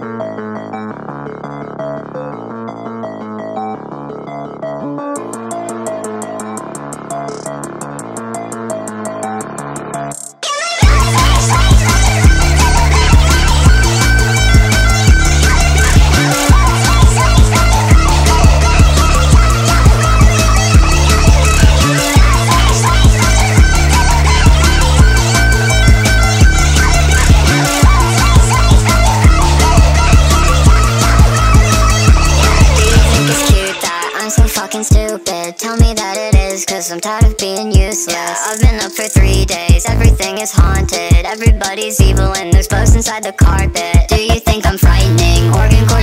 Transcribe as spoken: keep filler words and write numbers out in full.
Stupid, tell me that it is, cause I'm tired of being useless. Yeah, I've been up for three days, everything is haunted. Everybody's evil and there's bugs inside the carpet. Do you think I'm frightening? Organ cord